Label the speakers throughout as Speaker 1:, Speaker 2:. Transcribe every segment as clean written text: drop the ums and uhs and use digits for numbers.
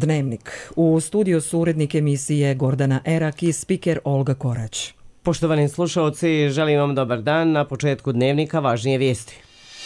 Speaker 1: Dnevnik. U studiju su urednik emisije Gordana Erak i spiker Olga Korać.
Speaker 2: Poštovani slušalci, želim vam dobar dan. Na početku Dnevnika važnije vijesti.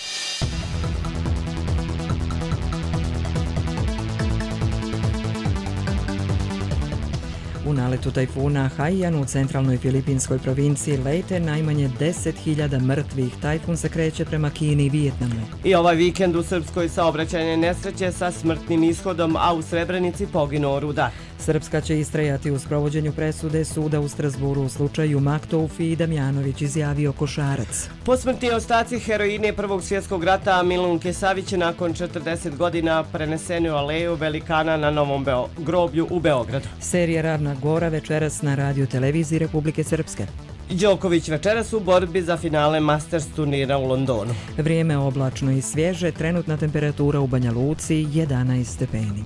Speaker 1: U naletu tajfuna Haiyan u centralnoj filipinskoj provinciji Leyte najmanje 10.000 mrtvih. Tajfun se kreće prema Kini i Vijetnamu.
Speaker 2: I ovaj vikend u Srpskoj saobraćajne nesreće sa smrtnim ishodom, a u Srebrenici poginuo rudar.
Speaker 1: Srpska će istrajati u sprovođenju presude suda u Strasburu u slučaju Maktoufi i Damjanović, izjavio Košarac.
Speaker 2: Posmrtni ostaci heroine Prvog svjetskog rata Milunke Savić nakon 40 godina preneseni u aleju velikana na Novom groblju u Beogradu.
Speaker 1: Serija Ravna Gora večeras na radio televiziji Republike Srpske.
Speaker 2: Đoković večeras u borbi za finale Masters turnira u Londonu.
Speaker 1: Vrijeme oblačno i svježe, trenutna temperatura u Banja Luci 11 stepeni.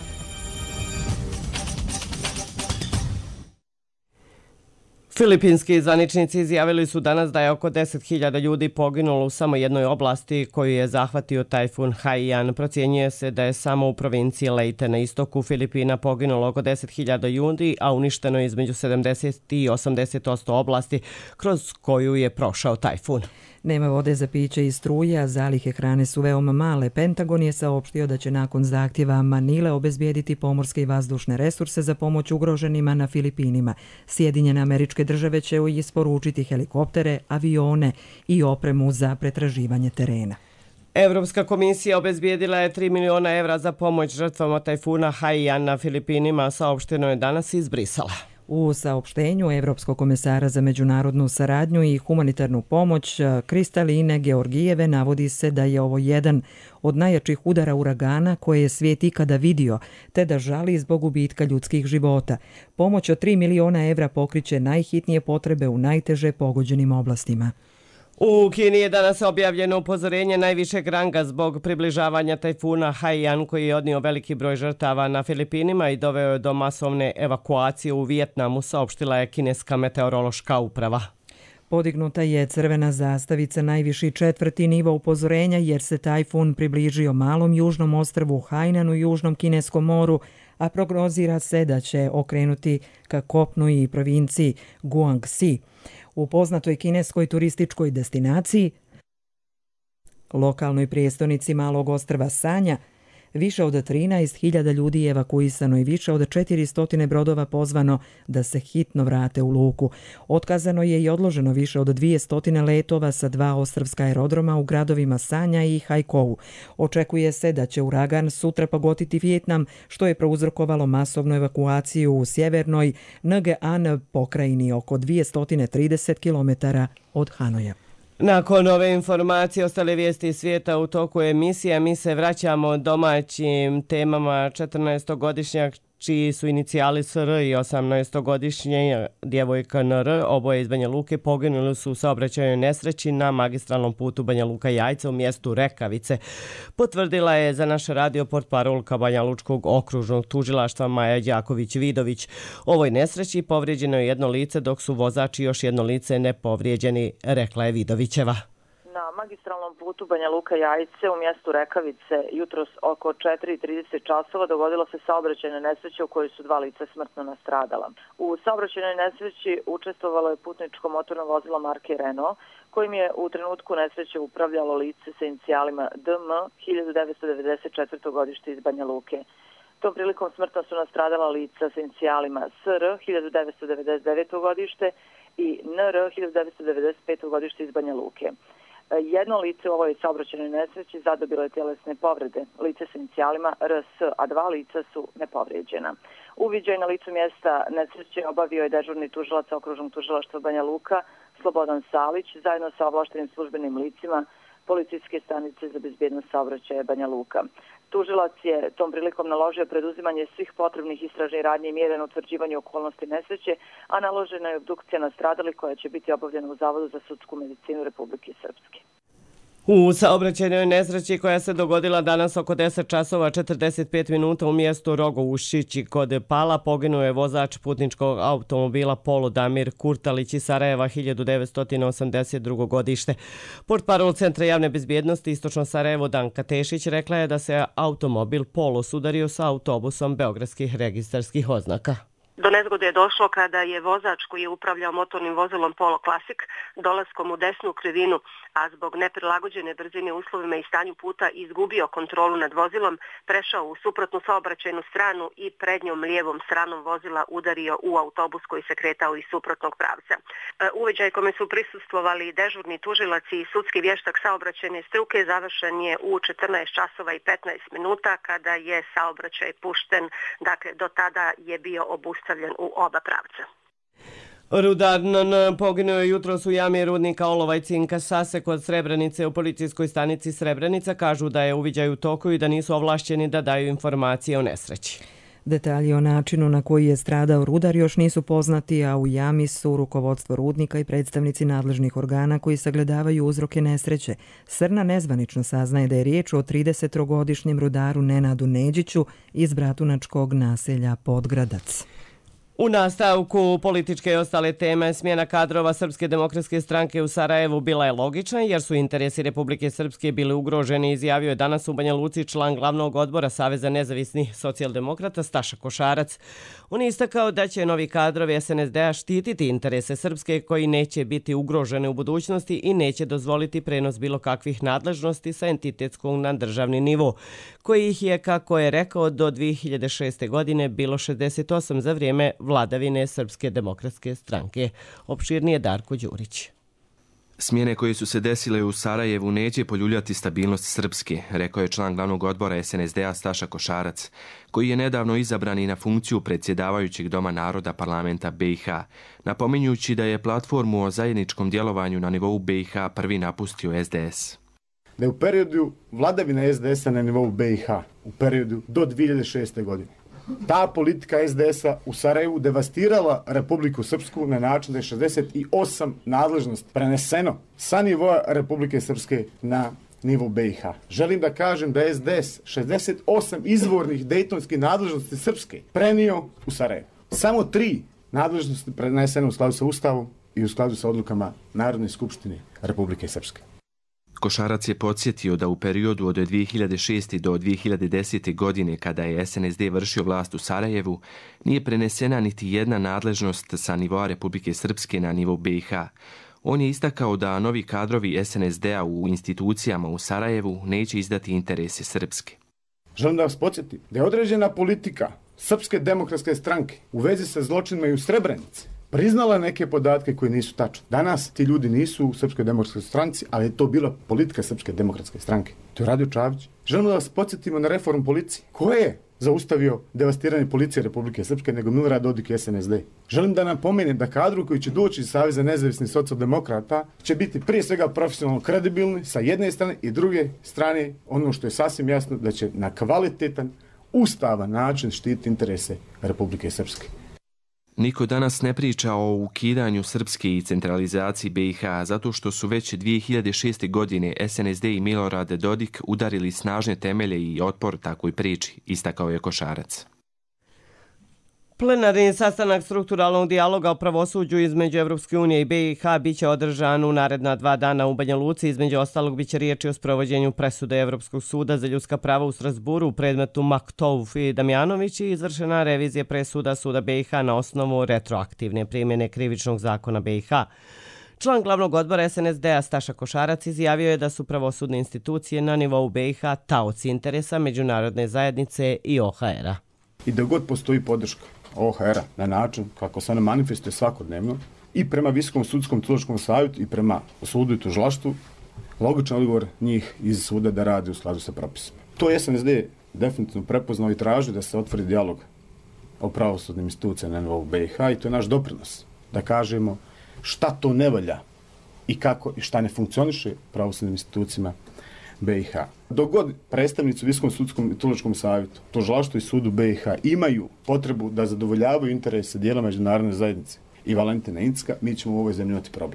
Speaker 2: Filipinski zvaničnici izjavili su danas da je oko 10.000 ljudi poginulo u samo jednoj oblasti koju je zahvatio tajfun Haiyan. Procjenjuje se da je samo u provinciji Leyte na istoku Filipina poginulo oko 10.000 ljudi, a uništeno je između 70 i 80% oblasti kroz koju je prošao tajfun.
Speaker 1: Nema vode za piće i struje, a zalihe hrane su veoma male. Pentagon je saopštio da će nakon zahtjeva Manile obezbijediti pomorske i vazdušne resurse za pomoć ugroženima na Filipinima. Sjedinjene Američke Države će isporučiti helikoptere, avione i opremu za pretraživanje terena.
Speaker 2: Evropska komisija obezbijedila je 3 miliona evra za pomoć žrtvama tajfuna Haiyan na Filipinima, saopšteno je danas iz Brisela.
Speaker 1: U saopštenju Evropskog komesara za međunarodnu saradnju i humanitarnu pomoć Kristaline Georgijeve navodi se da je ovo jedan od najjačih udara uragana koje je svijet ikada vidio, te da žali zbog gubitka ljudskih života. Pomoć od 3 miliona evra pokriće najhitnije potrebe u najteže pogođenim oblastima.
Speaker 2: U Kini je danas objavljeno upozorenje najvišeg ranga zbog približavanja tajfuna Haiyan koji je odnio veliki broj žrtava na Filipinima i doveo je do masovne evakuacije u Vijetnamu, saopštila je kineska meteorološka uprava.
Speaker 1: Podignuta je crvena zastavica, najviši 4. nivo upozorenja jer se tajfun približio malom južnom ostrvu Hainanu u južnom kineskom moru, a prognozira se da će okrenuti ka kopnu i provinciji Guangxi. U poznatoj kineskoj turističkoj destinaciji, lokalnoj prijestolnici malog ostrva Sanja, više od 13.000 ljudi je evakuisano i više od 400 brodova pozvano da se hitno vrate u luku. Otkazano je i odloženo više od 200 letova sa 2 ostrvska aerodroma u gradovima Sanja i Haikou. Očekuje se da će uragan sutra pogoditi Vijetnam, što je prouzrokovalo masovnu evakuaciju u sjevernoj Ngean pokrajini oko 230 km od Hanoja.
Speaker 2: Nakon ove informacije, ostale vijesti iz svijeta u toku emisije, mi se vraćamo domaćim temama. 14-godišnjak čiji su inicijali SR i 18-godišnja djevojka NR, oboje iz Banja Luke, poginuli su u saobraćajnoj nesreći na magistralnom putu Banja Luka-Jajce u mjestu Rekavice. Potvrdila je za naš radio portparolka Banja Lučkog okružnog tužilaštva Maja Đaković-Vidović. U ovoj nesreći povrijeđeno je jedno lice, dok su vozač i još jedno lice nepovrijeđeni, rekla je Vidovićeva.
Speaker 3: Na magistralnom putu Banja Luka-Jajce u mjestu Rekavice jutros oko 4:30 časova dogodila se saobraćajna nesreća u kojoj su 2 lica smrtno nastradala. U saobraćajnoj nesreći učestvovalo je putničko motorno vozilo marke Renault, kojim je u trenutku nesreće upravljalo lice sa inicijalima DM 1994. godište iz Banja Luke. Tom prilikom smrtno su nastradala lica sa inicijalima SR 1999. godište i NR 1995. godište iz Banja Luke. Jedno lice u ovoj saobraćajnoj nesreći zadobilo je tjelesne povrede, lice sa inicijalima RS, a 2 lica su nepovrijeđena. Uviđaj na licu mjesta nesreće obavio je dežurni tužilac okružnog tužilaštva Banja Luka Slobodan Salić zajedno sa ovlaštenim službenim licima Policijske stanice za bezbjednost saobraćaja Banja Luka. Tužilac je tom prilikom naložio preduzimanje svih potrebnih istražnih radnji i mjera na utvrđivanju okolnosti nesreće, a naložena je obdukcija nastradalih koja će biti obavljena u Zavodu za sudsku medicinu Republike Srpske.
Speaker 2: U saobraćajnoj nesreći koja se dogodila danas oko 10 časova 45 minuta u mjestu Rogo-Uščići kod Pala poginuo je vozač putničkog automobila Polo Damir Kurtalić iz Sarajeva 1982. godište. Portparol Centra javne bezbjednosti Istočno Sarajevo Danka Tešić rekla je da se automobil Polo sudario sa autobusom beogradskih registarskih oznaka.
Speaker 4: Do nezgode je došlo kada je vozač koji je upravljao motornim vozilom Polo Classic dolaskom u desnu krivinu, a zbog neprilagođene brzine uslovima i stanju puta izgubio kontrolu nad vozilom, prešao u suprotnu saobraćajnu stranu i prednjom lijevom stranom vozila udario u autobus koji se kretao iz suprotnog pravca. Uviđaj kome su prisustvovali dežurni tužilac i sudski vještak saobraćajne struke završen je u 14 časova i 15 minuta kada je saobraćaj pušten, dakle do tada je bio obustavljen u oba pravca.
Speaker 2: Rudar poginuo je jutros u jami rudnika olova i cinka Sase kod Srebrenice u policijskoj stanici Srebrenica. Kažu da je uviđaj u toku i da nisu ovlašćeni da daju informacije o nesreći.
Speaker 1: Detalji o načinu na koji je stradao rudar još nisu poznati, a u jami su rukovodstvo rudnika i predstavnici nadležnih organa koji sagledavaju uzroke nesreće. Srna nezvanično saznaje da je riječ o 30-godišnjem rudaru Nenadu Neđiću iz bratunačkog naselja Podgradac.
Speaker 2: U nastavku političke i ostale teme smjena kadrova Srpske demokratske stranke u Sarajevu bila je logična jer su interesi Republike Srpske bili ugroženi, izjavio je danas u Banja Luci član glavnog odbora Saveza nezavisnih socijaldemokrata Staša Košarac. On je istakao da će novi kadrovi SNSD-a štititi interese Srpske koji neće biti ugrožene u budućnosti i neće dozvoliti prenos bilo kakvih nadležnosti sa entitetskog na državni nivo, koji ih je, kako je rekao, do 2006. godine bilo 68 za vrijeme vladavine Srpske demokratske stranke. Opširnije Darko Đurić.
Speaker 5: Smjene koje su se desile u Sarajevu neće poljuljati stabilnost Srpske, rekao je član glavnog odbora SNSD-a Staša Košarac, koji je nedavno izabran i na funkciju predsjedavajućeg Doma naroda parlamenta BiH, napominjući da je platformu o zajedničkom djelovanju na nivou BiH prvi napustio SDS.
Speaker 6: Da je u periodu vladavine SDS-a na nivou BiH, u periodu do 2006. godine, ta politika SDS-a u Sarajevu devastirala Republiku Srpsku na način da je 68 nadležnost preneseno sa nivoa Republike Srpske na nivo BiH. Želim da kažem da je SDS 68 izvornih dejtonskih nadležnosti Srpske prenio u Sarajevo. Samo 3 nadležnosti prenesene u skladu sa Ustavom i u skladu sa odlukama Narodne skupštine Republike Srpske.
Speaker 5: Košarac je podsjetio da u periodu od 2006. do 2010. godine, kada je SNSD vršio vlast u Sarajevu, nije prenesena niti jedna nadležnost sa nivoa Republike Srpske na nivo BiH. On je istakao da novi kadrovi SNSD-a u institucijama u Sarajevu neće izdati interese Srpske.
Speaker 6: Želim da vas podsjetim da je određena politika Srpske demokratske stranke u vezi sa zločinima i u Srebrenici priznala neke podatke koji nisu tačni. Danas ti ljudi nisu u Srpskoj demokratskoj stranci, ali je to bila politika Srpske demokratske stranke. To je radio Čavić. Želimo da vas podsjetimo na reformu policije. Ko je zaustavio devastiranje policije Republike Srpske nego Milorad Dodik i SNSD? Želim da napomenem da kadru koji će doći iz Saveza nezavisnih socijaldemokrata će biti prije svega profesionalno kredibilni sa jedne strane i druge strane ono što je sasvim jasno da će na kvalitetan, ustavan način štititi interese Republike Srpske.
Speaker 5: Niko danas ne priča o ukidanju Srpske i centralizaciji BiH zato što su već 2006. godine SNSD i Milorad Dodik udarili snažne temelje i otpor takvoj priči, istakao je Košarac.
Speaker 2: Plenarni sastanak strukturalnog dijaloga o pravosuđu između Evropske unije i BiH biće održan u naredna 2 dana u Banja Luci. Između ostalog biće riječi o sprovođenju presude Evropskog suda za ljudska prava u Strasburu u predmetu Maktouf i Damjanović i izvršena revizija presuda Suda BiH na osnovu retroaktivne primjene krivičnog zakona BiH. Član glavnog odbora SNSD-a Staša Košarac izjavio je da su pravosudne institucije na nivou BiH taoci interesa međunarodne zajednice i OHR-a.
Speaker 6: I da god postoji podrška OHR-a na način kako se ona manifestuje svakodnevno i prema Visokom sudskom tužilačkom savjetu i prema sudu i tužilaštvu, logičan odgovor njih iz suda da radi u skladu sa propisima. To je SNSD definitivno prepoznao i traži da se otvori dijalog o pravosudnim institucijama na nivou BiH i to je naš doprinos da kažemo šta to ne valja i kako i šta ne funkcioniše pravosudnim institucijama BiH. Dok god predstavnici u Visokom sudskom i tužilačkom savjetu, tužilaštvu i sudu BiH imaju potrebu da zadovoljavaju interese dijela međunarodne zajednice i Valentina Incka, mi ćemo u ovoj zemlji imati problem.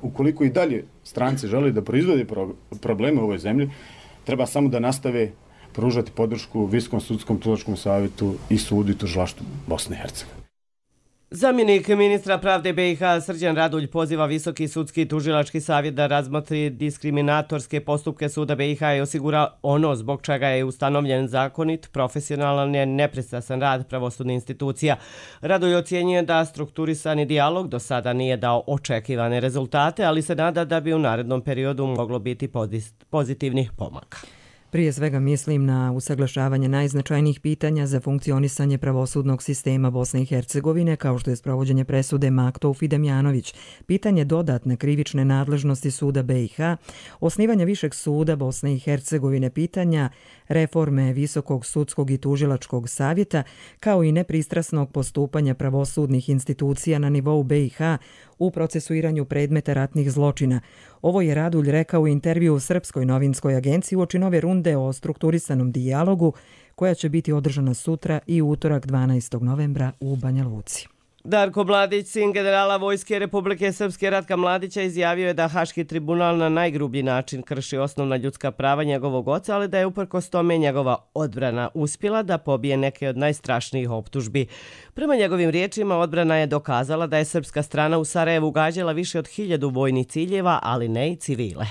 Speaker 6: Ukoliko i dalje stranci žele da proizvode probleme u ovoj zemlji, treba samo da nastave pružati podršku Visokom sudskom tužilačkom savjetu i sudu i tužilaštvu Bosne i Hercegovine.
Speaker 2: Zamjenik ministra pravde BiH Srđan Radulj poziva Visoki sudski tužilački savjet da razmotri diskriminatorske postupke suda BiH i osigura ono zbog čega je ustanovljen zakonit, profesionalan i nepristrasan rad pravosudnih institucija. Radulj ocjenjuje da strukturisani dijalog do sada nije dao očekivane rezultate, ali se nada da bi u narednom periodu moglo biti pozitivnih pomaka.
Speaker 1: Prije svega mislim na usaglašavanje najznačajnijih pitanja za funkcionisanje pravosudnog sistema Bosne i Hercegovine, kao što je sprovođenje presude Maktov i Demjanović, pitanje dodatne krivične nadležnosti suda BiH, osnivanje Višeg suda Bosne i Hercegovine, pitanja reforme Visokog sudskog i tužilačkog savjeta, kao i nepristrasnog postupanja pravosudnih institucija na nivou BiH u procesuiranju predmeta ratnih zločina. Ovo je Radulj rekao u intervju u Srpskoj novinskoj agenciji uoči nove runde o strukturisanom dijalogu koja će biti održana sutra i utorak 12. novembra u Banja Luci.
Speaker 2: Darko Mladić, sin generala Vojske Republike Srpske Ratka Mladića, izjavio je da Haški tribunal na najgrublji način krši osnovna ljudska prava njegovog oca, ali da je uprkos tome njegova odbrana uspjela da pobije neke od najstrašnijih optužbi. Prema njegovim riječima, odbrana je dokazala da je srpska strana u Sarajevu gađala više od 1000 vojnih ciljeva, ali ne i civile.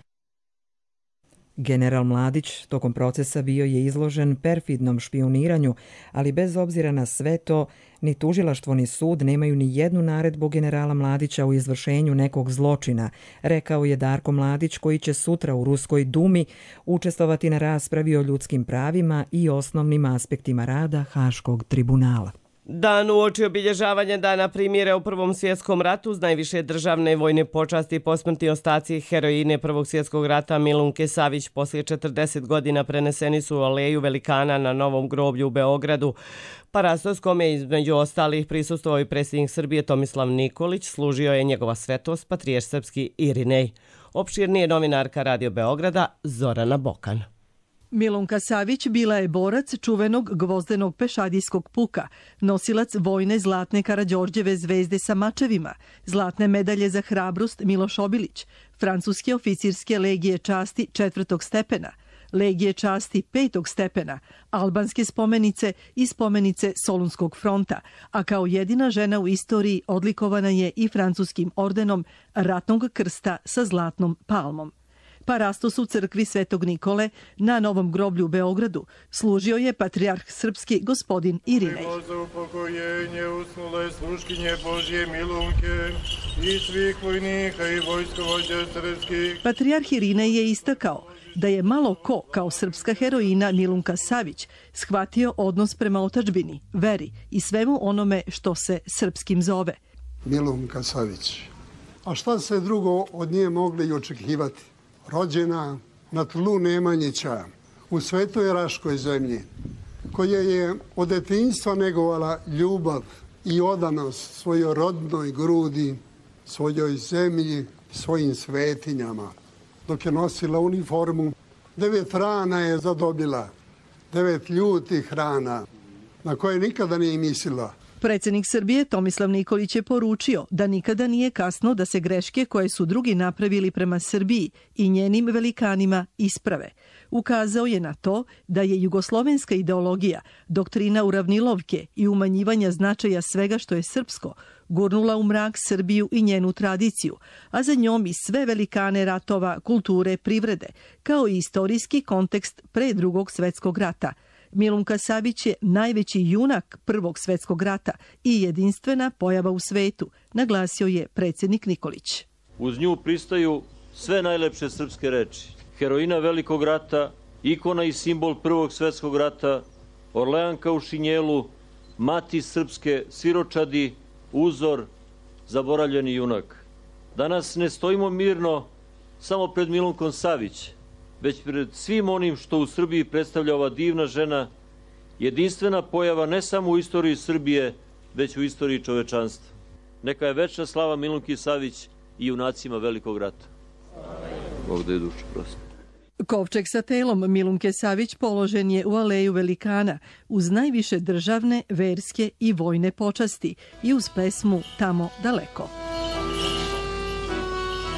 Speaker 1: General Mladić tokom procesa bio je izložen perfidnom špijuniranju, ali bez obzira na sve to, ni tužilaštvo ni sud nemaju ni jednu naredbu generala Mladića u izvršenju nekog zločina, rekao je Darko Mladić, koji će sutra u Ruskoj Dumi učestvovati na raspravi o ljudskim pravima i osnovnim aspektima rada Haškog tribunala.
Speaker 2: Dan uoči obilježavanja Dana primjera u Prvom svjetskom ratu uz najviše državne vojne počasti i posmrtni ostaci heroine Prvog svjetskog rata Milunke Savić poslije 40 godina preneseni su u Aleju velikana na Novom groblju u Beogradu. Parastos kome između ostalih prisustvovao i predsjednik Srbije Tomislav Nikolić, služio je njegova svetost patrijarh srpski Irinej. Opširnije novinarka Radio Beograda Zorana Bokan.
Speaker 7: Milunka Savić bila je borac čuvenog gvozdenog pešadijskog puka, nosilac vojne zlatne Karađorđeve zvezde sa mačevima, zlatne medalje za hrabrost Miloš Obilić, francuske oficirske legije časti 4. stepena, legije časti 5. stepena, albanske spomenice i spomenice Solunskog fronta, a kao jedina žena u istoriji odlikovana je i francuskim ordenom ratnog krsta sa zlatnom palmom. Parastos u crkvi Svetog Nikole na Novom groblju u Beogradu služio je patrijarh srpski gospodin Irinej.
Speaker 8: Za upokojenje usnule sluškinje Božje Milunke i svih vojnika i vojskovođa srpskih.
Speaker 7: Patrijarh Irinej je istakao da je malo ko, kao srpska heroina Milunka Savić, shvatio odnos prema otadžbini, veri i svemu onome što se srpskim zove.
Speaker 9: Milunka Savić. A šta se drugo od nje mogli i očekivati? Rođena na tlu Nemanjića u Svetoj Raškoj zemlji, koja je od detinjstva negovala ljubav i odanost svojoj rodnoj grudi, svojoj zemlji, svojim svetinjama. Dok je nosila uniformu, 9 rana je zadobila, 9 ljutih rana, na koje nikada nije mislila.
Speaker 7: Predsjednik Srbije Tomislav Nikolić je poručio da nikada nije kasno da se greške koje su drugi napravili prema Srbiji i njenim velikanima isprave. Ukazao je na to da je jugoslovenska ideologija, doktrina uravnilovke i umanjivanja značaja svega što je srpsko, gurnula u mrak Srbiju i njenu tradiciju, a za njom i sve velikane ratova, kulture, privrede, kao i istorijski kontekst pre Drugog svjetskog rata. Milunka Savić je najveći junak Prvog svjetskog rata i jedinstvena pojava u svetu, naglasio je predsjednik Nikolić.
Speaker 10: Uz nju pristaju sve najlepše srpske reči. Heroina Velikog rata, ikona i simbol Prvog svjetskog rata, Orleanka u šinjelu, mati srpske siročadi, uzor, zaboravljeni junak. Danas ne stojimo mirno samo pred Milunkom Savić, već pred svim onim što u Srbiji predstavlja ova divna žena, jedinstvena pojava ne samo u istoriji Srbije, već u istoriji čovečanstva. Neka je večna slava Milunki Savić i junacima Velikog rata. Ovdje je duša, prosto.
Speaker 7: Kovčeg sa telom Milunke Savić položen je u Aleju velikana uz najviše državne, verske i vojne počasti i uz pesmu Tamo daleko.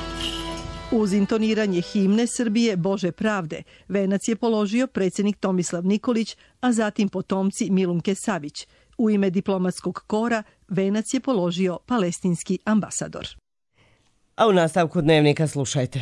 Speaker 7: Uz intoniranje himne Srbije Bože pravde, venac je položio predsjednik Tomislav Nikolić, a zatim potomci Milunke Savić. U ime diplomatskog kora venac je položio palestinski ambasador.
Speaker 2: A u nastavku dnevnika slušajte.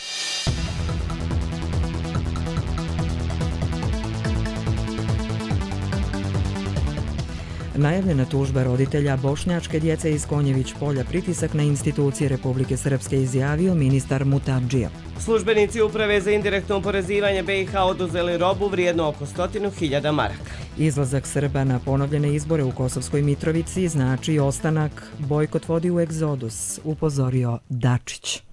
Speaker 1: Najavljena tužba roditelja bošnjačke djece iz Konjević polja, pritisak na institucije Republike Srpske, izjavio ministar Mutabdžija.
Speaker 2: Službenici Uprave za indirektno oporezivanje BiH oduzeli robu vrijednu oko 100.000 maraka.
Speaker 1: Izlazak Srba na ponovljene izbore u Kosovskoj Mitrovici znači ostanak, bojkot vodi u egzodus, upozorio Dačić.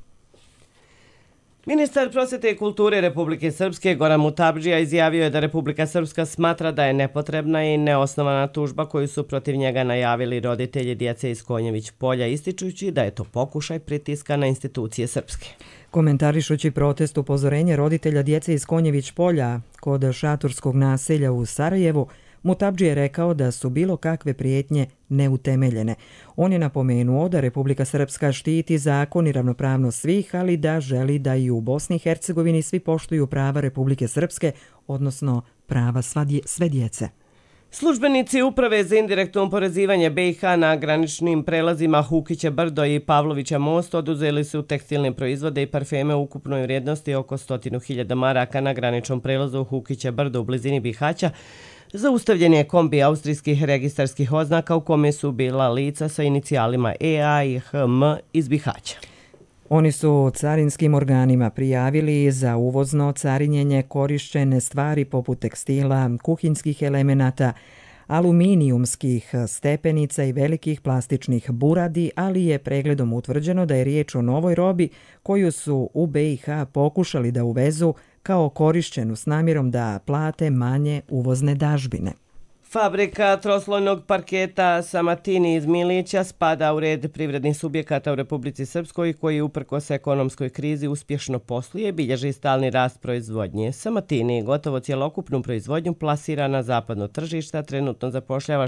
Speaker 2: Ministar prosvete i kulture Republike Srpske Goran Mutabdžija izjavio je da Republika Srpska smatra da je nepotrebna i neosnovana tužba koju su protiv njega najavili roditelji djece iz Konjević polja, ističući da je to pokušaj pritiska na institucije Srpske.
Speaker 1: Komentarišući protest upozorenja roditelja djece iz Konjević polja kod šatorskog naselja u Sarajevu, Mutabdžija je rekao da su bilo kakve prijetnje neutemeljene. On je napomenuo da Republika Srpska štiti zakon i ravnopravnost svih, ali da želi da i u Bosni i Hercegovini svi poštuju prava Republike Srpske, odnosno prava sve djece.
Speaker 2: Službenici Uprave za indirektno oporezivanje BiH na graničnim prelazima Hukića Brdo i Pavlovića most oduzeli su tekstilne proizvode i parfeme u ukupnoj vrijednosti oko 100.000 maraka na graničnom prelazu Hukića Brdo u blizini Bihaća. Zaustavljen je kombi austrijskih registarskih oznaka u kome su bila lica sa inicijalima EA i HM iz Bihaća.
Speaker 1: Oni su carinskim organima prijavili za uvozno carinjenje korišćene stvari poput tekstila, kuhinjskih elemenata, aluminijumskih stepenica i velikih plastičnih buradi, ali je pregledom utvrđeno da je riječ o novoj robi koju su u BiH pokušali da uvezu kao korišćenu s namjerom da plate manje uvozne dažbine.
Speaker 2: Fabrika troslojnog parketa Samatini iz Milića spada u red privrednih subjekata u Republici Srpskoj koji uprkos ekonomskoj krizi uspješno posluje, bilježi stalni rast proizvodnje. Samatini gotovo cjelokupnu proizvodnju plasira na zapadno tržišta, trenutno zapošljava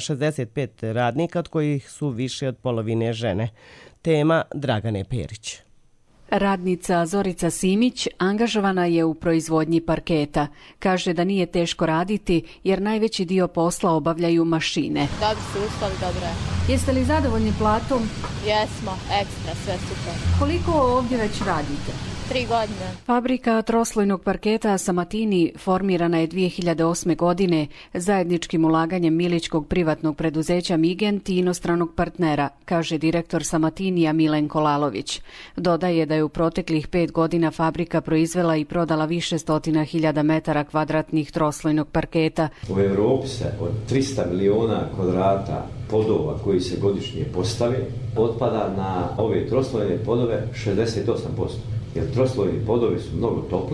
Speaker 2: 65 radnika, od kojih su više od polovine žene. Tema Dragane Perić.
Speaker 11: Radnica Zorica Simić angažovana je u proizvodnji parketa. Kaže da nije teško raditi jer najveći dio posla obavljaju mašine.
Speaker 12: Dobro se uslovi, dobro je.
Speaker 11: Jeste li zadovoljni platom?
Speaker 12: Jesmo, ekstra, sve super.
Speaker 11: Koliko ovdje već radite?
Speaker 12: 3 godine.
Speaker 11: Fabrika troslojnog parketa Samatini formirana je 2008. godine zajedničkim ulaganjem milićkog privatnog preduzeća Migent i inostranog partnera, kaže direktor Samatinija Milenko Lalović. Dodaje da je u proteklih 5 godina fabrika proizvela i prodala više stotina hiljada metara kvadratnih troslojnog parketa.
Speaker 13: U Europi se od 300 miliona kvadrata podova koji se godišnje postave otpada na ove troslojne podove 68%. Jer troslojni podovi su mnogo topli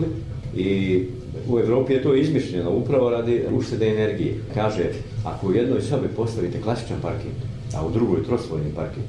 Speaker 13: i u Europi je to izmišljeno upravo radi uštede energije. Kaže, ako u jednoj sobi postavite klasičan parket, a u drugoj troslojni parket,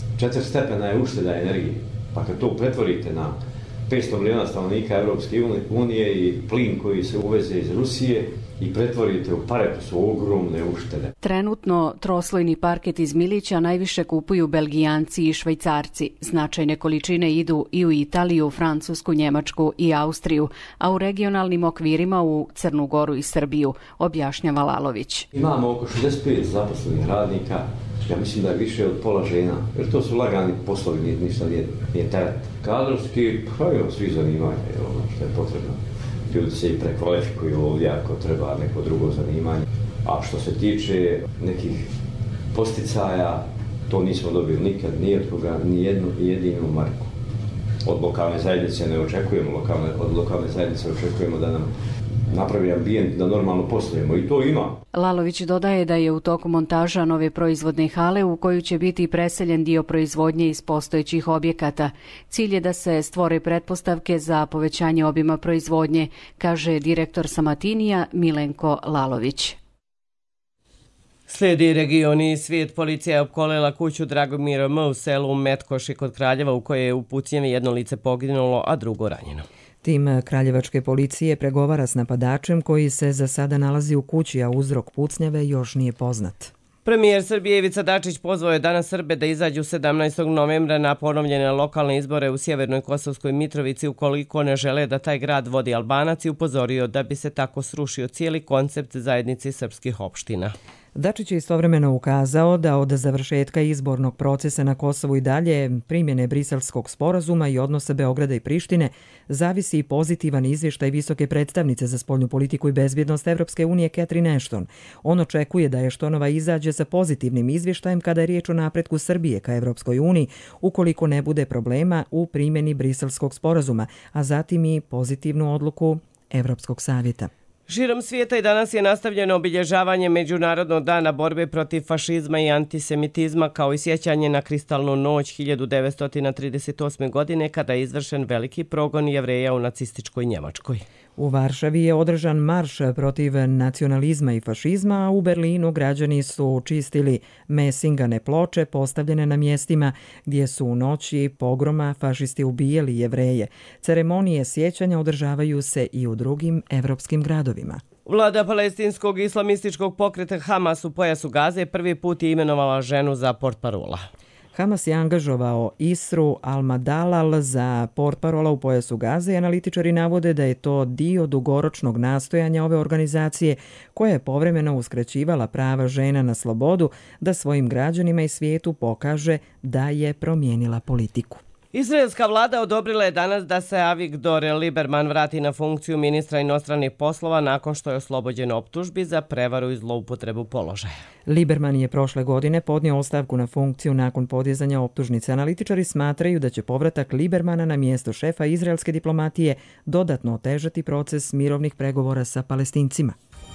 Speaker 13: 4 stepena je ušteda energije. Pa kad to pretvorite na 500 miliona stanovnika Europske unije i plin koji se uveze iz Rusije i pretvorite u pare, to su ogromne uštede.
Speaker 11: Trenutno troslojni parket iz Milića najviše kupuju Belgijanci i Švajcarci. Značajne količine idu i u Italiju, Francusku, Njemačku i Austriju, a u regionalnim okvirima u Crnu Goru i Srbiju, objašnjava Lalović.
Speaker 13: Imamo oko 65 zaposlenih radnika, ja mislim da je više od pola žena, jer to su lagani poslovi, ništa nije teret. Kadrovski, svi zanimaju što je potrebno. Ljudi se i prekvalifikuju ovdje ako treba neko drugo zanimanje. A što se tiče nekih posticaja, to nismo dobili nikad, ni od koga, ni jednu jedinu marku. Od lokalne zajednice ne očekujemo, od lokalne zajednice očekujemo da nam napravi ambijent da normalno poslujemo i to ima.
Speaker 11: Lalović dodaje da je u toku montaža nove proizvodne hale u koju će biti preseljen dio proizvodnje iz postojećih objekata. Cilj je da se stvore pretpostavke za povećanje obima proizvodnje, kaže direktor Samatinija Milenko Lalović.
Speaker 2: Slijedi regioni svijet. Policija je opkolila kuću Dragomira M. u selu Metkoši kod Kraljeva u kojoj je u pucnjevi jedno lice poginulo, a drugo ranjeno.
Speaker 1: Tim kraljevačke policije pregovara s napadačem koji se za sada nalazi u kući, a uzrok pucnjave još nije poznat.
Speaker 2: Premijer Srbije Ivica Dačić pozvao je danas Srbe da izađu 17. novembra na ponovljene lokalne izbore u Sjevernoj Kosovskoj Mitrovici ukoliko ne žele da taj grad vodi Albanac i upozorio da bi se tako srušio cijeli koncept zajednice srpskih opština.
Speaker 1: Dačić je istovremeno ukazao da od završetka izbornog procesa na Kosovu i dalje primjene Briselskog sporazuma i odnosa Beograda i Prištine zavisi i pozitivan izvještaj visoke predstavnice za spoljnu politiku i bezbjednost Evropske unije Catherine Ashton. On očekuje da Ashtonova izađe sa pozitivnim izvještajem kada je riječ o napretku Srbije ka Evropskoj uniji ukoliko ne bude problema u primjeni Briselskog sporazuma, a zatim i pozitivnu odluku Evropskog savjeta.
Speaker 2: Širom svijeta i danas je nastavljeno obilježavanje Međunarodnog dana borbe protiv fašizma i antisemitizma kao i sjećanje na kristalnu noć 1938. godine kada je izvršen veliki progon Jevreja u nacističkoj Njemačkoj.
Speaker 1: U Varšavi je održan marš protiv nacionalizma i fašizma, a u Berlinu građani su čistili mesingane ploče postavljene na mjestima gdje su u noći pogroma fašisti ubijali Jevreje. Ceremonije sjećanja održavaju se i u drugim evropskim gradovima.
Speaker 2: Vlada palestinskog islamističkog pokreta Hamas u pojasu Gaze prvi put je imenovala ženu za portparola.
Speaker 1: Hamas je angažovao Isru Al-Madalal za portparola u pojasu Gaze i analitičari navode da je to dio dugoročnog nastojanja ove organizacije koja je povremeno uskraćivala prava žena na slobodu da svojim građanima i svijetu pokaže da je promijenila politiku.
Speaker 2: Izraelska vlada odobrila je danas da se Avigdor Lieberman vrati na funkciju ministra inostranih poslova nakon što je oslobođen optužbi za prevaru i zloupotrebu položaja.
Speaker 1: Lieberman je prošle godine podnio ostavku na funkciju nakon podizanja optužnice. Analitičari smatraju da će povratak Liebermana na mjesto šefa izraelske diplomatije dodatno otežati proces mirovnih pregovora sa Palestincima.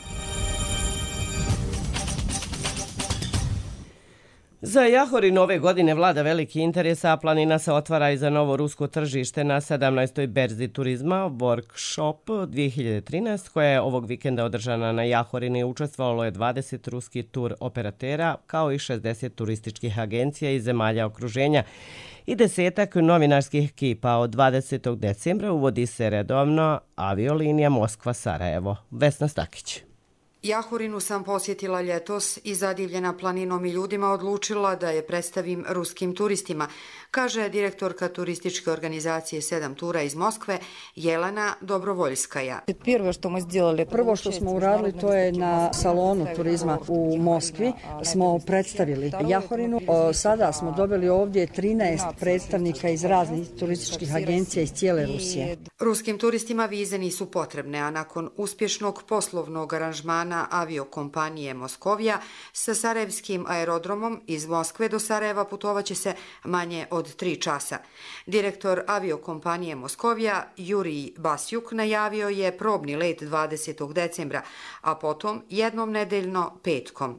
Speaker 2: Za Jahorin ove godine vlada veliki interes, a planina se otvara i za novo rusko tržište na 17. berzi turizma Workshop 2013, koja je ovog vikenda održana na Jahorini. Učestvovalo je 20 ruskih tur operatera, kao i 60 turističkih agencija iz zemalja okruženja i 10 novinarskih ekipa. Od 20. decembra uvodi se redovno aviolinija Moskva-Sarajevo. Vesna Stakić.
Speaker 14: Jahorinu sam posjetila ljetos i zadivljena planinom i ljudima odlučila da je predstavim ruskim turistima, kaže direktorka turističke organizacije 7 tura iz Moskve Jelena Dobrovoljskaja.
Speaker 15: Prvo što smo uradili to je na salonu turizma u Moskvi smo predstavili Jahorinu. Sada smo dobili ovdje 13 predstavnika iz raznih turističkih agencija iz cijele Rusije.
Speaker 14: Ruskim turistima vize nisu potrebne, a nakon uspješnog poslovnog aranžmana aviokompanije Moskovija sa sarajevskim aerodromom iz Moskve do Sarajeva putovaće se manje od 3 časa. Direktor aviokompanije Moskovija Jurij Basjuk najavio je probni let 20. decembra, a potom jednom nedeljno petkom.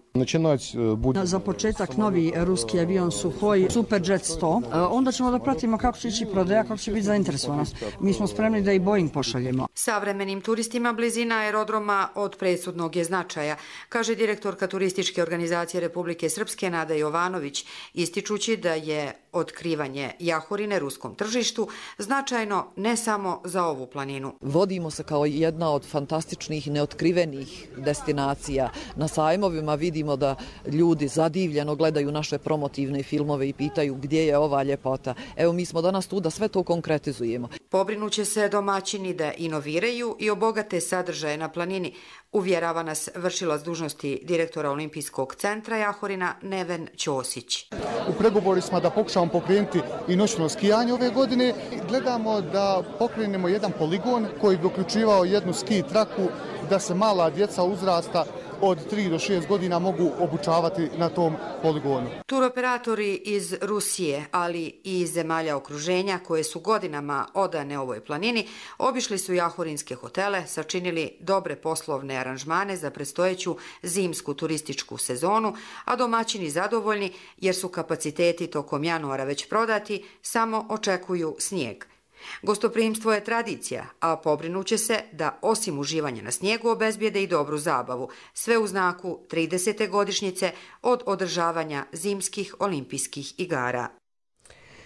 Speaker 15: Za početak novi ruski avion Suhoj Superjet 100. Onda ćemo da pratimo kako će ići prodaja, kako će biti zainteresovanost. Mi smo spremni da i Boeing pošaljemo.
Speaker 14: Savremenim turistima blizina aerodroma od presudnog je značaja, kaže direktorka turističke organizacije Republike Srpske Nada Jovanović, ističući da je otkrivanje Jahorine ruskom tržištu značajno ne samo za ovu planinu.
Speaker 16: Vodimo se kao jedna od fantastičnih neotkrivenih destinacija. Na sajmovima vidimo da ljudi zadivljeno gledaju naše promotivne filmove i pitaju gdje je ova ljepota. Evo, mi smo danas tu da sve to konkretizujemo.
Speaker 14: Pobrinuće se domaćini da inoviraju i obogate sadržaje na planini, uvjerava nas vršilac dužnosti direktora Olimpijskog centra Jahorina Neven Ćosić.
Speaker 17: U pregovori smo da pokušamo pokrenuti i noćno skijanje ove godine. Gledamo da pokrenemo jedan poligon koji bi uključivao jednu ski traku da se mala djeca uzrasta od 3 do 6 godina mogu obučavati na tom poligonu.
Speaker 14: Turoperatori iz Rusije, ali i iz zemalja okruženja koje su godinama odane ovoj planini, obišli su jahorinske hotele, sačinili dobre poslovne aranžmane za predstojeću zimsku turističku sezonu, a domaćini zadovoljni jer su kapaciteti tokom januara već prodati, samo očekuju snijeg. Gostoprimstvo je tradicija, a pobrinuće se da osim uživanja na snijegu obezbijede i dobru zabavu, sve u znaku 30. godišnjice od održavanja zimskih olimpijskih igara.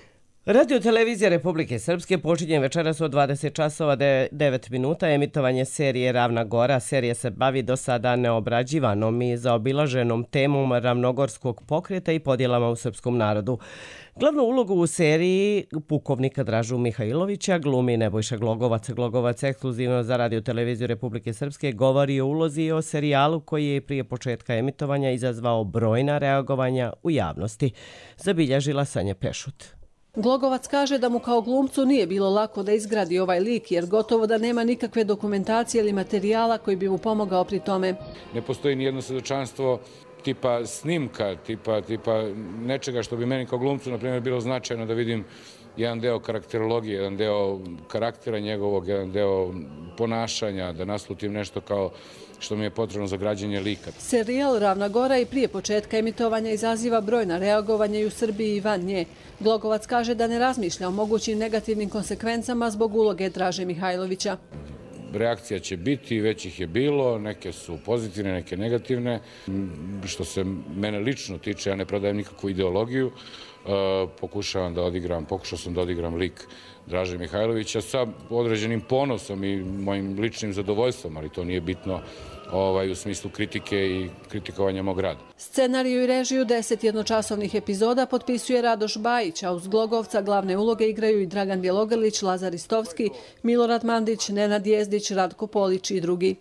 Speaker 2: Radio televizija Republike Srpske počinje večeras od 20 časova 9 minuta emitovanje serije Ravna Gora. Serija se bavi do sada neobrađivanom i zaobilaženom temom ravnogorskog pokreta i podjelama u srpskom narodu. Glavnu ulogu u seriji pukovnika Dražu Mihajlovića glumi Nebojša Glogovac. Glogovac ekskluzivno za Radio televiziju Republike Srpske govori o ulozi i o serijalu koji je prije početka emitovanja izazvao brojna reagovanja u javnosti. Zabilježila Sanja Pešut.
Speaker 18: Glogovac kaže da mu kao glumcu nije bilo lako da izgradi ovaj lik, jer gotovo da nema nikakve dokumentacije ili materijala koji bi mu pomogao pri tome.
Speaker 19: Ne postoji nijedno svjedočanstvo tipa snimka, tipa nečega što bi meni kao glumcu, na primjer, bilo značajno da vidim jedan deo karakterologije, jedan deo karaktera njegovog, jedan deo ponašanja, da naslutim nešto kao što mi je potrebno za građenje lika.
Speaker 18: Serijal Ravna Gora i prije početka emitovanja izaziva brojna reagovanja i u Srbiji i van nje. Glogovac kaže da ne razmišlja o mogućim negativnim konsekvencama zbog uloge Draže Mihajlovića.
Speaker 19: Reakcija će biti, već ih je bilo, neke su pozitivne, neke negativne. Što se mene lično tiče, ja ne prodajem nikakvu ideologiju, pokušao sam da odigram lik Draže Mihajlovića sa određenim ponosom i mojim ličnim zadovoljstvom, ali to nije bitno u smislu kritike i kritikovanja mog rada.
Speaker 18: Scenariju i režiju 10 jednočasovnih epizoda potpisuje Radoš Bajić, a uz Glogovca glavne uloge igraju i Dragan Bjelogrlić, Lazar Istovski, Milorad Mandić, Nenad Jezdić, Ratko Polić i drugi.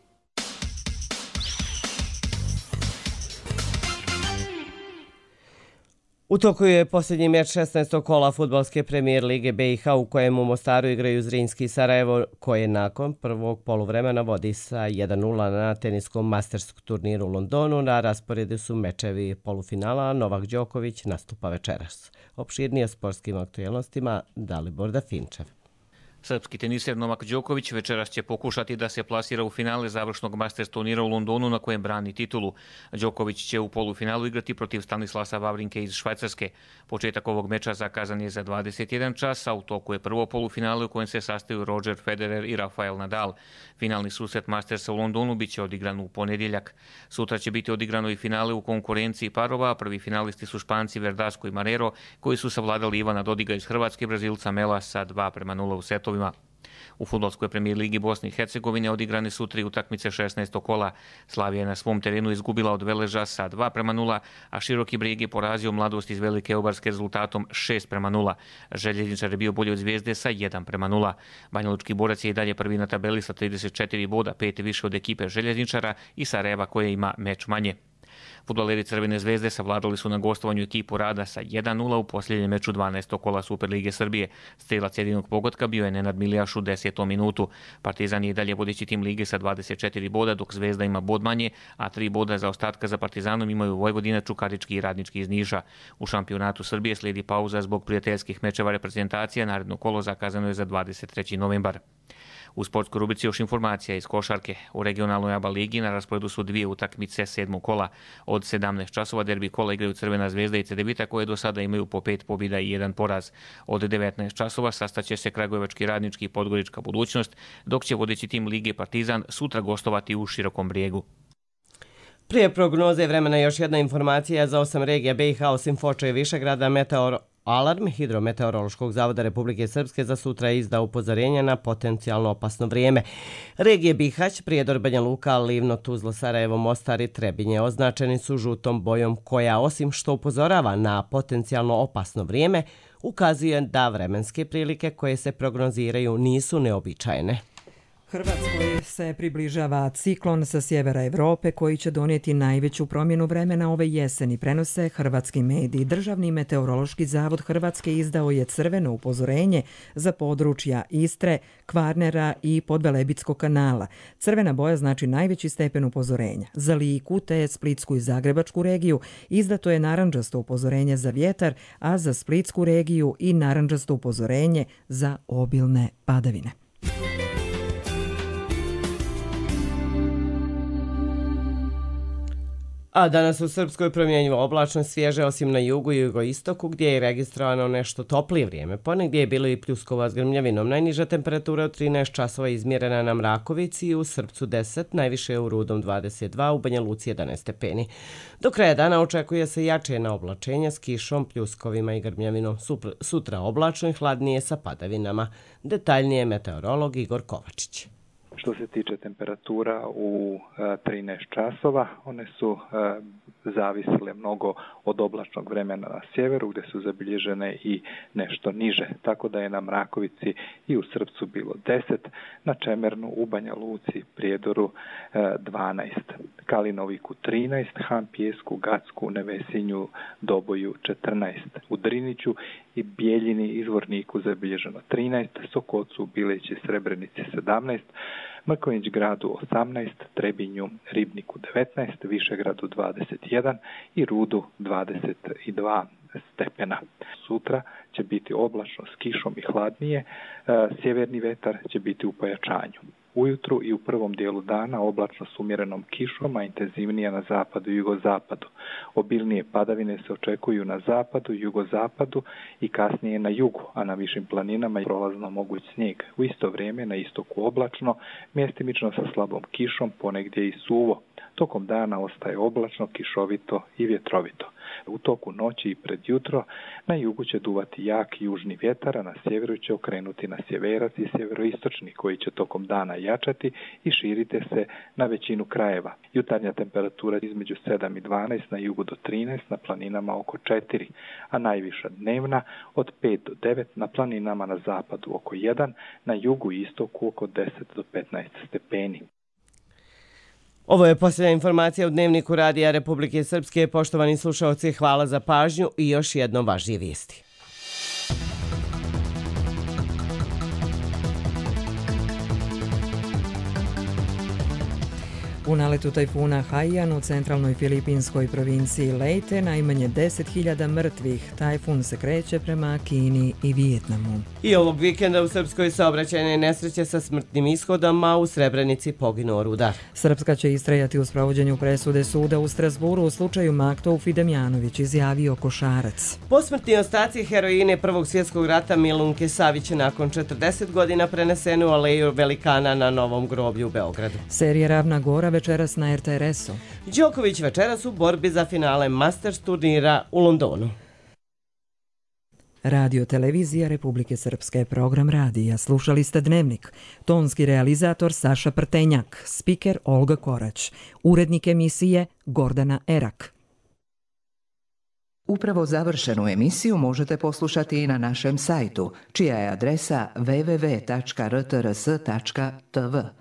Speaker 2: U toku je posljednji meč 16. kola fudbalske premijer lige BiH u kojem u Mostaru igraju Zrinjski i Sarajevo, koje nakon prvog poluvremena vodi sa 1:0 na teniskom masterskom turniru u Londonu. Na rasporedu su mečevi polufinala, Novak Đoković nastupa večeras. Opširnije o sportskim aktualnostima Dalibor Dafinčev.
Speaker 20: Srpski teniser Novak Đoković večeras će pokušati da se plasira u finale završnog Masters turnira u Londonu na kojem brani titulu. Đoković će u polufinalu igrati protiv Stanislasa Wawrinke iz Švajcarske. Početak ovog meča zakazan je za 21 čas, a u toku je prvo polufinale u kojem se sastaju Roger Federer i Rafael Nadal. Finalni susret Mastersa u Londonu biće odigran u ponedjeljak. Sutra će biti odigrano i finale u konkurenciji parova, a prvi finalisti su Španci Verdasco i Marrero, koji su savladali Ivana Dodiga iz Hrvatske i Brazilca Mela sa 2:0 u setovima. U fudbalskoj premijer ligi Bosne i Hercegovine odigrane su 3 utakmice 16. kola. Slavija je na svom terenu izgubila od Veleža sa 2:0, a Široki Brijeg je porazio Mladost iz Velike Obarske rezultatom 6:0. Željezničar je bio bolji od Zvijezde sa 1:0. Banjalučki Borac je i dalje prvi na tabeli sa 34 boda, 5 više od ekipe Željezničara i Sarajeva koja ima meč manje. Fudbaleri Crvene zvezde savladali su na gostovanju ekipu Rada sa 1:0 u posljednjem meču 12. kola Superlige Srbije. Strelac jedinog pogotka bio je Nenad Milijaš u 10. minutu. Partizan je i dalje vodeći tim lige sa 24 boda, dok Zvezda ima bod manje, a 3 boda za ostatka za Partizanom imaju Vojvodina, Čukarički i Radnički iz Niša. U šampionatu Srbije slijedi pauza zbog prijateljskih mečeva reprezentacija, naredno kolo zakazano je za 23. novembar. U sportskoj rubrici još informacija iz košarke. U regionalnoj ABA ligi na rasporedu su 2 utakmice 7. kola. Od 17 časova derbi kola igraju Crvena zvezda i Cedevita koje do sada imaju po 5 pobjeda i 1 poraz. Od 19 časova sastaće se Kragujevački Radnički i Podgorička budućnost, dok će vodeći tim lige Partizan sutra gostovati u Širokom Brijegu.
Speaker 2: Prije prognoze vremena još jedna informacija za 8 regija BiH osim Foča i Višegrada. Alarm Hidrometeorološkog zavoda Republike Srpske za sutra je izdao upozorenja na potencijalno opasno vrijeme. Regije Bihać, Prijedor, Banja Luka, Livno, Tuzla, Sarajevo, Mostar i Trebinje označeni su žutom bojom koja osim što upozorava na potencijalno opasno vrijeme, ukazuje da vremenske prilike koje se prognoziraju nisu neobičajene.
Speaker 1: Hrvatskoj se približava ciklon sa sjevera Evrope koji će donijeti najveću promjenu vremena ove jeseni, prenose hrvatski mediji. Državni meteorološki zavod Hrvatske izdao je crveno upozorenje za područja Istre, Kvarnera i Podvelebitskog kanala. Crvena boja znači najveći stepen upozorenja. Za Liku te Splitsku i Zagrebačku regiju izdato je narandžasto upozorenje za vjetar, a za Splitsku regiju i narandžasto upozorenje za obilne padavine.
Speaker 2: A danas u Srpskoj promjenjivo oblačno, svježe osim na jugu i jugoistoku gdje je registrovano nešto toplije vrijeme. Ponegdje je bilo i pljuskova s grmljavinom. Najniža temperatura od 13 časova izmjerena na Mrakovici i u Srpcu 10, najviše je u Rudom 22, u Banja Luci 11 stepeni. Do kraja dana očekuje se jačena oblačenja s kišom, pljuskovima i grmljavinom. Sutra oblačno i hladnije sa padavinama. Detaljnije meteorolog Igor Kovačić.
Speaker 21: Što se tiče temperatura u 13 časova, one su zavisile mnogo od oblačnog vremena na sjeveru, gdje su zabilježene i nešto niže. Tako da je na Mrakovici i u Srpcu bilo 10, na Čemernu, u Banja Luci, Prijedoru 12, Kalinoviku 13, Han Pijesku, Gacku, Nevesinju, Doboju 14, u Driniću i Bijeljini, Izvorniku zabilježeno 13, Sokocu, Bileći, Srebrenici 17, Mrkonjić gradu 18, Trebinju, Ribniku 19, Višegradu 21 i Rudu 22 stepena. Sutra će biti oblačno s kišom i hladnije, sjeverni vetar će biti u pojačanju. Ujutru i u prvom dijelu dana oblačno s umjerenom kišom, a intenzivnije na zapadu i jugozapadu. Obilnije padavine se očekuju na zapadu, jugozapadu i kasnije na jugu, a na višim planinama je prolazno moguć snijeg. U isto vrijeme na istoku oblačno, mjestimično sa slabom kišom, ponegdje i suvo. Tokom dana ostaje oblačno, kišovito i vjetrovito. U toku noći i pred jutro na jugu će duvati jak južni vjetar, a na sjeveru će okrenuti na sjeverac i sjeveroistočni koji će tokom dana jačati i širiti se na većinu krajeva. Jutarnja temperatura između 7 i 12, na jugu do 13, na planinama oko 4, a najviša dnevna od 5 do 9, na planinama na zapadu oko 1, na jugu i istoku oko 10 do 15 stepeni.
Speaker 2: Ovo je posljednja informacija u Dnevniku Radija Republike Srpske. Poštovani slušalci, hvala za pažnju i još jednom važnije vijesti.
Speaker 1: U naletu tajfuna Haiyan u centralnoj filipinskoj provinciji Leyte najmanje 10.000 mrtvih. Tajfun se kreće prema Kini i Vijetnamu.
Speaker 2: I ovog vikenda u Srpskoj saobraćajne nesreće sa smrtnim ishodom, a u Srebrenici poginuo rudar.
Speaker 1: Srpska će istrajati u sprovođenju presude suda u Strasburu u slučaju Maktov Fidemjanović, izjavio košarac.
Speaker 2: Posmrtni ostaci heroine Prvog svjetskog rata Milunke Savić nakon 40 godina preneseni u aleju velikana na Novom groblju u Beogradu.
Speaker 1: Serija Ravna Gora večeras na RTS-u.
Speaker 2: Đoković večeras u borbi za finale Masters turnira u Londonu.
Speaker 1: Radio Televizija Republike Srpske, program radija. Slušali ste Dnevnik. Tonski realizator Saša Prtenjak, spiker Olga Korać, urednik emisije Gordana Erak.
Speaker 22: Upravo završenu emisiju možete poslušati i na našem sajtu, čija je adresa www.rtrs.tv.